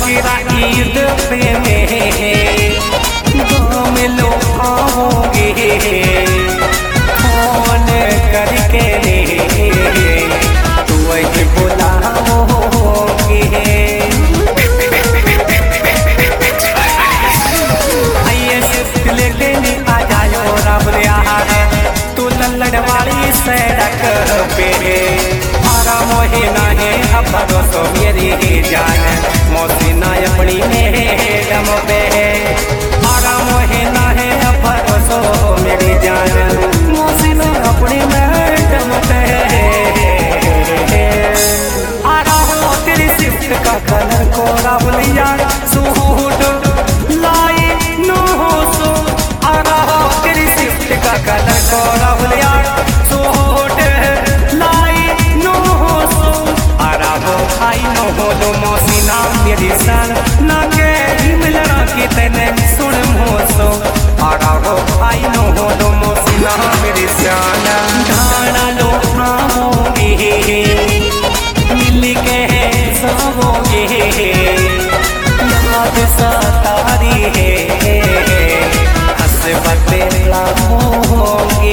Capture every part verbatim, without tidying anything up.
बकरा ईद पे गाँव में लोग आओगे फोन करके तू वही बुलाओगे। आइए शिफ्ट लेके आ जाओ रावलिया है तू लल्लड़वाड़ी सड़क पे हमारा मोहिना है अब भरोसो मेरी जान मौसीना अपनी मैडम पे हमारा मोहिना है अब भरोसो मेरी जान मौसीना अपनी मैडम पे। आ रहा हो तेरी शिफ्ट का कलर को रावलिया सूट लाई नो सो आ रहा हो तेरी शिफ्ट का कलर को रावलिया सूट लाई नो सो आ रहा हो आई नो हो लो मौसीना मेरी सन ना के मिलना की तेने सुन मोसो आ रहा हो आई नो हो लो मौसीना मेरी सन गाना लो आओगे मिल के सोओगे याद सतारी है हंस बदला होगे।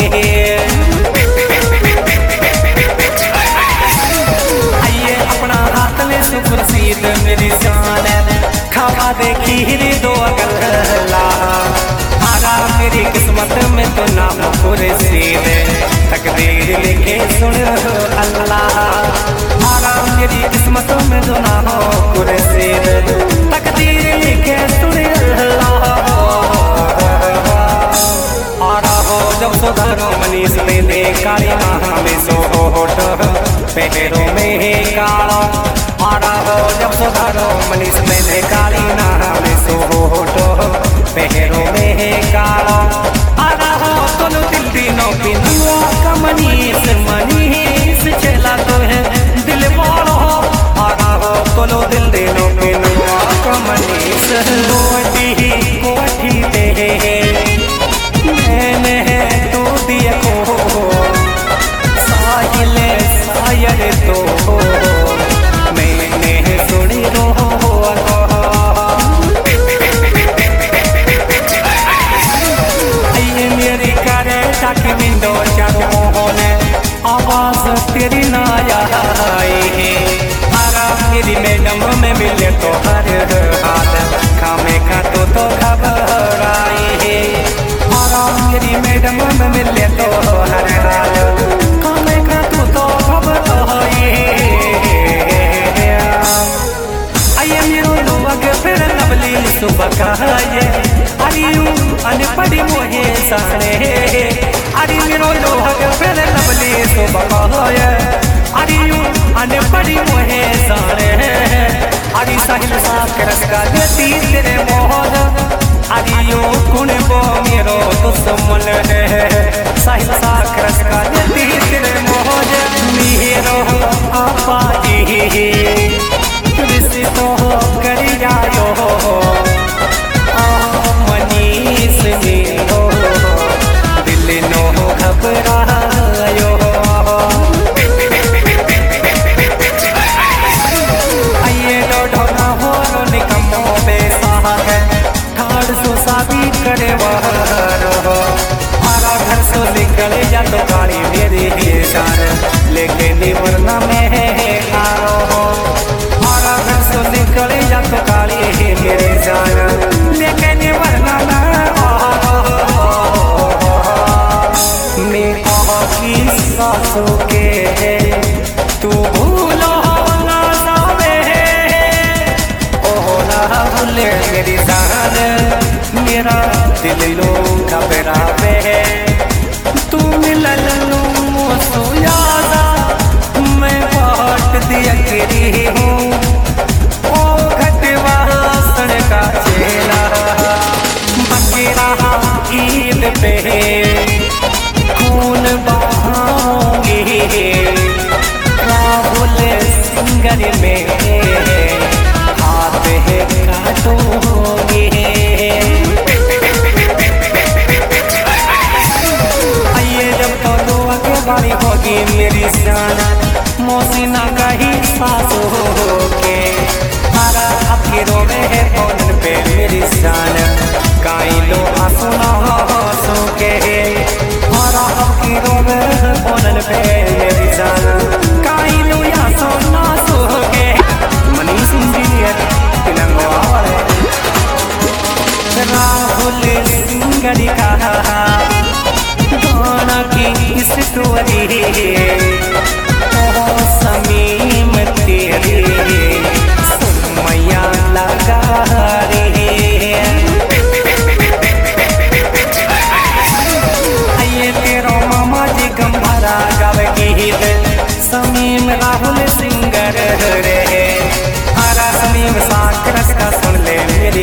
आइए अपना हाथ में से प्रसीद मेरी शान खावा दे खीरी दो अगला आरा मेरी किस्मत में तो नाम खुर्शीद तकदीर लिखे सुन अल्लाह आरा मेरी किस्मत में तो नाम खुर्शीद तकदीर लिखे सुन अल्लाह। आरा हो जब सुधारो मनीष में दे काली महा में सो होट पहरों में काला आरा हो जब सुधारो मनीष में दे काली महा में सो होट पहरों में काला आरा हो दोनों दिल दिनों की दुआ का मनीष मनीष चला तो है दिल वालों आरा हो दोनों दिल दिनों की दुआ का मनीष कोठी कोठी दे मैंने तो दिया को साहिल सायर तो मैंने सुनी रो आइए मेरी करे ताकि मिंदो चारो होने आवाज तेरी ना आई है आरा मेरी मैडम में मिले तो हर हाल खामे खा तो तो खबर आई है आरा मेरी मैडम में मिले तो हर हाल खामे खा तो तो खबर आई है। आइए मेरो लोग फिर लवली सुबह कहाए अरियू अनपढ़ी मोहे साने अरि मेरो लोग फिर लवली सुबह कहाए अरियू अनपढ़ी मोहे साने अरि साहिल साफ रस का देती तेरे मोहन अरियो कुण को मेरो दुश्मन है साहिल साफ रस का देती तेरे मोहन मेरो आपा जी रिश्तो कर जायो मनीष मेरो दिल नो घबरायो। आइए डोडो ना हो निकम्मो बेसाह ठाड़ सो साबी करे वह हमारा घर से निकले जा तो गाड़ी मेरी शान लेकिन वरना में है कारो हमारा घर से निकले जा तो गाड़ी मेरी शान लेकिन वरना में की सासों के तू भूलो ना सावे ओह ना भूले मेरी जान मेरा दिल लो घबरावे तू मिलन लो मोसो यादा मैं बाट दिया गिरी हूँ ओ घटवा सड़ का चेला बकरा ईद पे खून बहाओगे राहुल सिंगर में हाथ है काटोगे। आइए जब तो दुआ के बारी होगी मेरी शान मौसीना का ही सास हो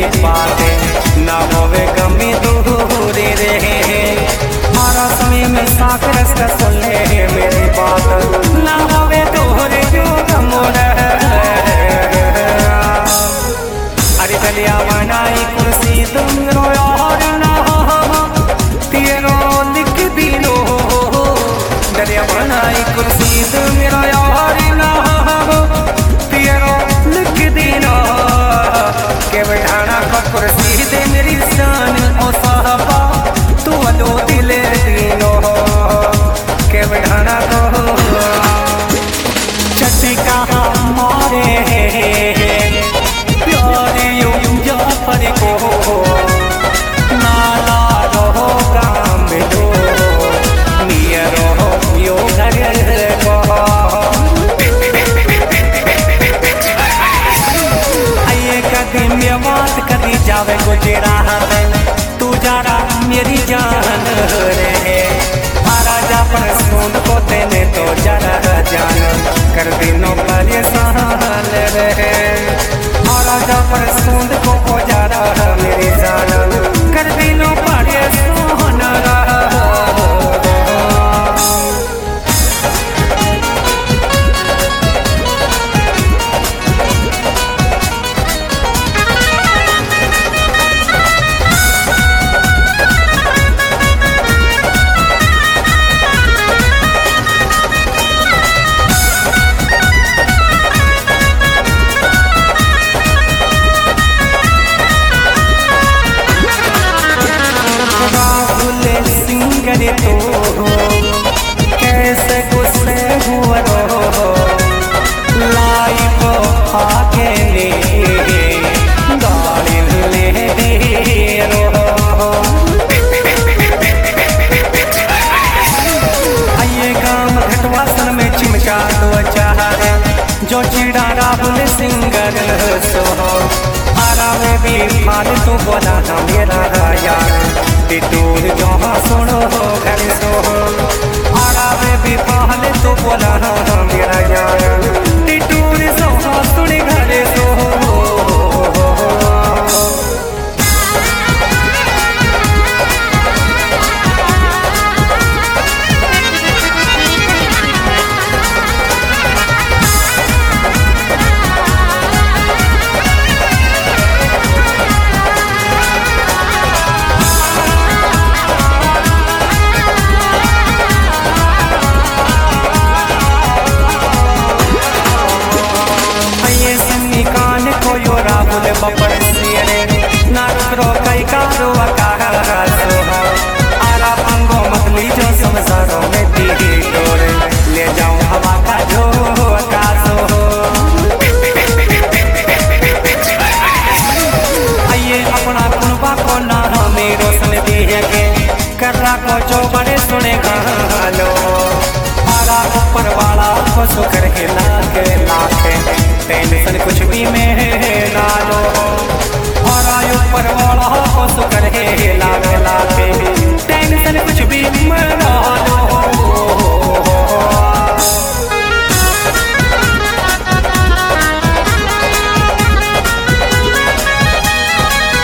बातें ना होवे गमी दूरी रहे। मारा समय में साख रस का सुन ले मेरी बात ना होवे दूरी जो गमोर। अरे दलिया बनाई कुर्सी तुम रोया ना तेरो लिख दिलो। दलिया बनाई कुर्सी तुम रोया ना तेरो लिख दिलो। के बैठाना को कुर्सी दे मेरी शान ओ साहबा तू अदो दिले दिनो। के बैठाना को चट्टी कहाँ मारे प्यारे यूं जा पर को नाला रहो काम दो नियर हो यो घर को। आइए कदी मेवात कदी जावे गुजरात तू जरा मेरी जान रहे। महाराजा पर सोन को तेने तो जरा जान कर दिनों परेशान रहे। महाराजा पर सोन को जरा मेरी जान कर दिनों परेशान रहे। तो कैसे गुस्से हुआ रो लाइफ आगे ले गाड़ी ले रो। आइए गांव घटवासन में चिमचा दो चाहे जो चिड़ा राहुल सिंगर सो। आरा में भी फालतू बोला ना मेरा यार दूर जहाँ सुनो घर सो। आरा में भी पहले तो बोला मेरा यार दूर जहाँ सुन घर सो। बपर सिरे नारो कई कारो आकारा सो। आरा पंगो मगली जो समझारो में दी डोरे ले जाऊं हवा का जो आकाशो। आइए अपना कुनबा को ना हमें रोशन दिए के कर्रा को जो बड़े सुने गालो। आरा ऊपर वाला को सुकर के लाके लाके टेंशन कुछ भी में ना लो।